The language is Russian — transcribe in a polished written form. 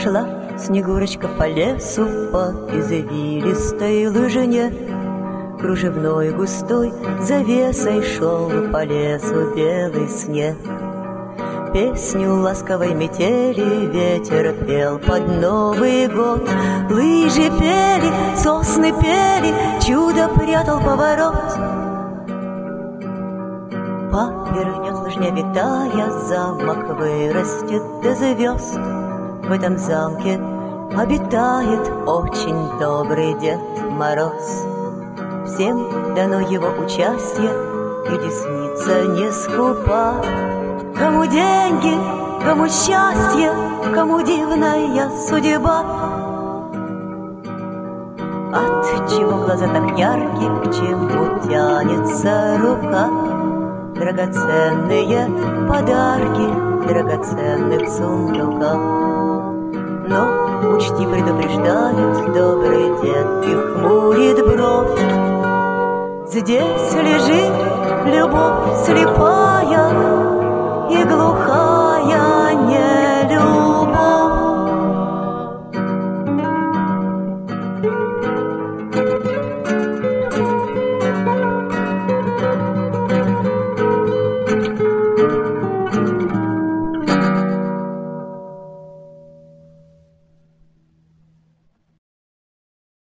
Шла Снегурочка по лесу, по извилистой лыжине. Кружевной густой завесой шел по лесу белый снег. Песню ласковой метели ветер пел под Новый год. Лыжи пели, сосны пели, чудо прятал поворот. Повернет лыжня витая, замок вырастет до звезд. В этом замке обитает очень добрый Дед Мороз. Всем дано его участие, и десница не скупа. Кому деньги, кому счастье, кому дивная судьба. От чего глаза так яркие, к чему тянется рука? Драгоценные подарки в драгоценных сундуках. Но учти, предупреждает добрый дед и хмурит бровь. Здесь лежит любовь слепая и глухая.